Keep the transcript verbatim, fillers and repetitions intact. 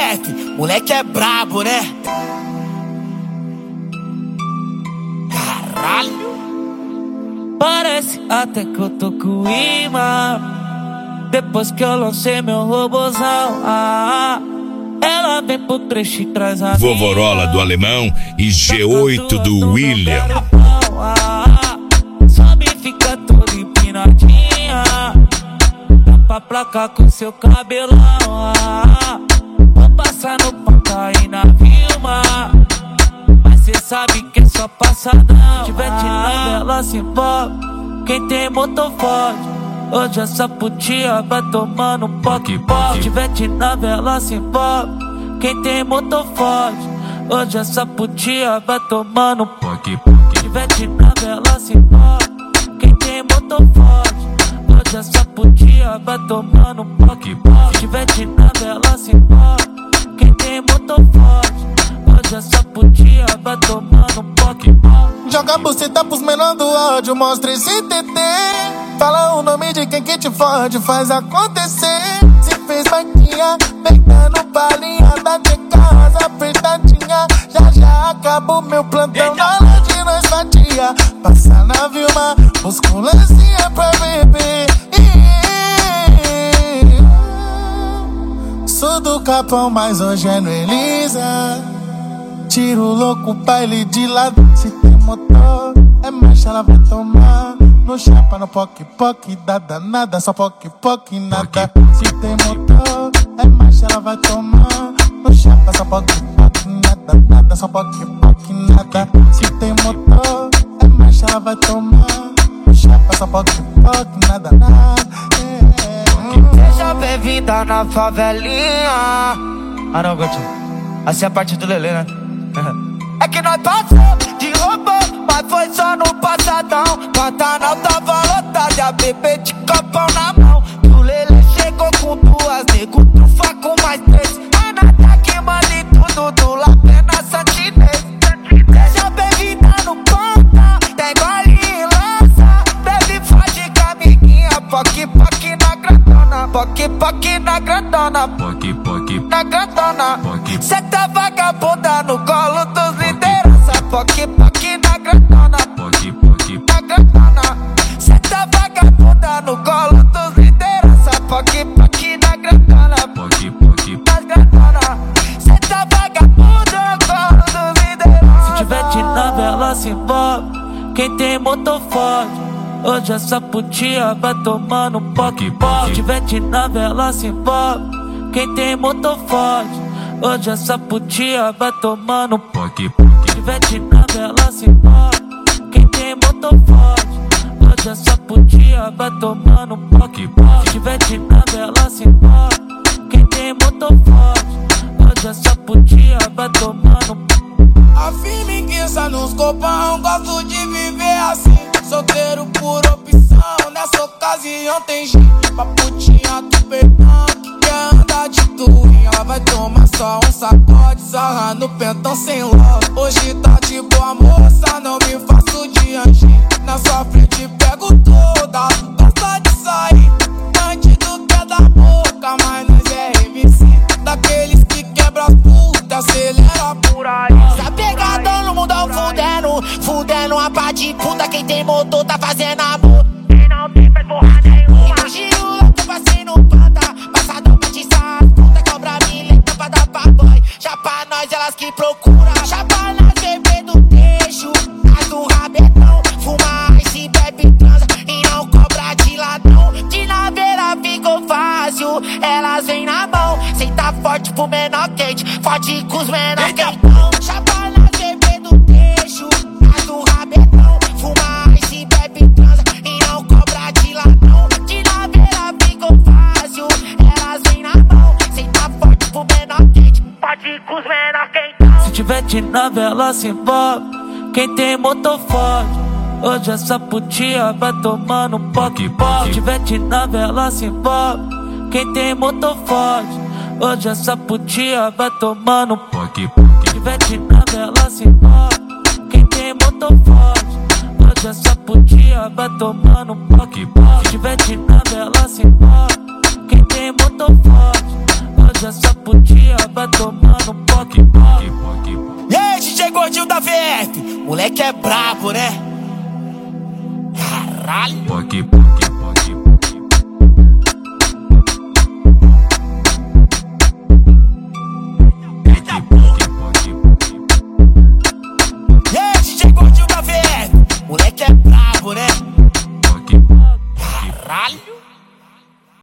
F, moleque é brabo, né? Caralho. Parece até que eu tô com imã. Depois que eu lancei meu robozão, ah, ela vem pro trecho e traz a Vovorola do Alemão e G oito do William. Sobe e fica toda empinadinha. Dá pra placar com seu cabelão, ah, vou passar no ponta aí na Vilma. Mas cê sabe que é só passadão. Se tiver de nave, ela se envolve. Quem tem motor forte, hoje essa putinha vai tomando um poque-poque. Se tiver de nave, ela se envolve. Quem tem motor forte, hoje essa putinha vai tomando um poque-poque. Se tiver de nave, ela se envolve. Quem tem motor forte, hoje essa putinha vai tomando um poque-poque. Se tiver de nave, ela se envolve. Quem tem motor forte, hoje essa putinha vai tomando um poque-poque. Joga a buceta pros menor do ódio, mostra esse T T. Fala o nome de quem que te fode, faz acontecer. Se fez maquinha, peitando balinha da de casa apertadinha. Já já acaba o meu plantão, na hora de nós fatia. Passa na Vilma, busca um lancinha pra beber. Sou do Capão, mas hoje é no Elisa. Tiro louco, baile de lado. Se tem motor, é marcha, ela vai tomar. No chapa, no poque-poque, dá danada. Só poque-poque, nada. Se tem motor, é marcha, ela vai tomar. No chapa, só poque-poque, nada, nada. Só poque-poque, nada. Se tem motor, é marcha, ela vai tomar. No chapa, só poque-poque, nada, nada. Seja bem-vinda na favelinha. Ah não, Gotinho, assim é a parte do Lelê, né? É que nós passamos de robô, mas foi só no passadão. Pantanal tava lotado e a bebê de copão na mão. E o Lelê chegou com duas, nego trufa com mais três. É nada que manda em tudo do Lapena Santinês. Seja bem-vinda no ponta, tem gole e lança. Bebe forte com a amiguinha, poque poque na grandona. Poque poque na grandona, poque poque na grandona. Cê tá vagabunda no colo dos liderança. Poque poque na grandona, poque poque na grandona. Cê tá vagabunda no colo dos liderança. Poque poque na grandona, poque poque na grandona. Cê tá vagabunda no colo dos liderança. Se tiver de nave, ela se envolve. Quem tem motor forte, hoje essa putinha vai tomando um poque-poque. Se tiver de nave, ela se envolve. Quem tem motor forte, hoje essa putinha vai tomando um poque-poque. Se tiver de nave, ela se envolve. Quem tem motor forte, hoje essa putinha vai tomando um poque-poque. Se tiver de nave, ela se envolve. Quem tem motor forte, hoje essa putinha vai tomando um poque-poque. A firmiguiça nos copão, gosto de viver assim. Solteiro por opção, nessa ocasião tem gente pra putinha do peitão que quer andar de touring. Ela vai tomar só um sacode, sarra no pentão sem love. Hoje tá de boa moça, não me faço de anjinho. Na sua frente pego toda, gosta de sair. Bandido quer da boca, mas nós é M C. Daqueles que quebra as putas, acelera por aí. Tá pegadão no mundão fudendo, fudendo a pá de puta. Quem tem motor tá fazendo amor. Quem não tem faz porra nenhuma. Imagina o louco, passei no panta. Passadão pra te sair, puta cobra mileta pra dar pra boy. Já pra nós elas que procura. Já pra nós bebê do trecho, as do rabetão. Fuma e bebe transa e não cobra de ladrão. De naveira ficou fácil, elas vêm na mão. Senta forte pro menor quente, forte com os menor quentão. Já pra nós bebê do trecho, as do rabetão. Fuma e bebe transa e não cobra de ladrão. De naveira ficou fácil, elas vêm na mão. Senta forte pro menor quente, forte com os menor quentão. Se tiver de nave, ela se envolve. Quem tem motor forte, hoje essa putinha vai tomando um poque-poque. Se tiver de nave, ela se envolve. Quem tem motor forte, hoje essa putinha vai tomando um poque-poque. Se tiver de nave, ela se envolve. Quem tem motor forte, hoje essa putinha vai tomando um poque-poque. Se tiver de nave, ela se envolve. Quem tem motor forte, hoje essa essa putinha vai tomando poque, poque. E aí, D J Gordinho da V F, moleque é brabo, né? Caralho. Poque, poque.